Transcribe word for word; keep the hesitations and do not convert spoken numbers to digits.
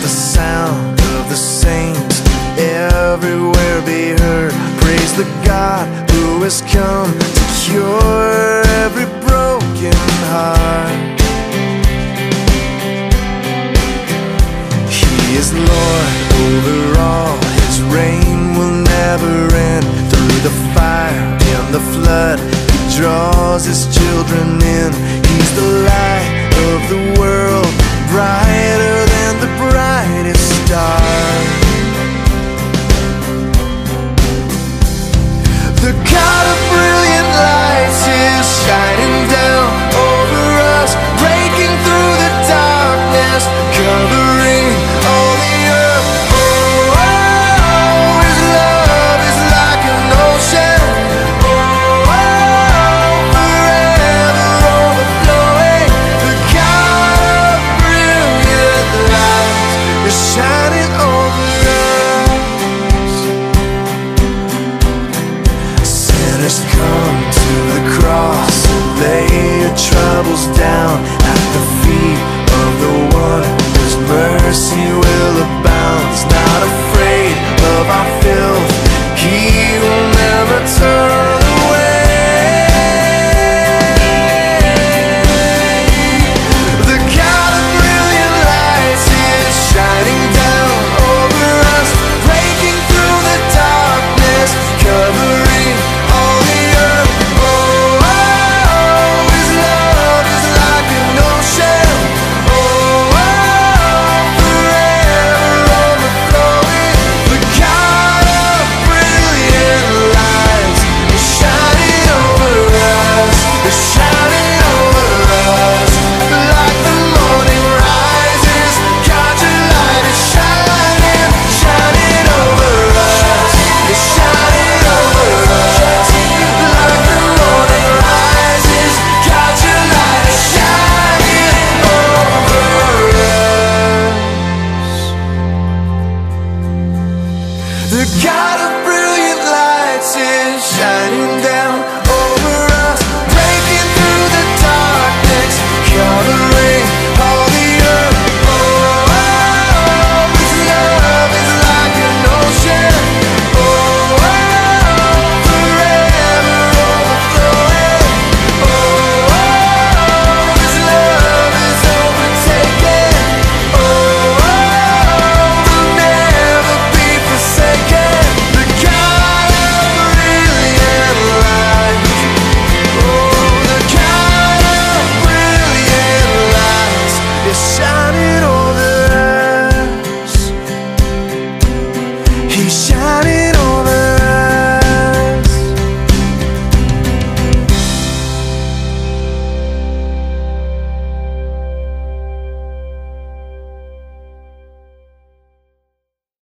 the sound of the saints everywhere be heard. Praise the God who has come to cure every broken heart. He is Lord over all, His reign will never end. Through the fire and the flood, He draws His children in. He's the light of the world, brighter than the bright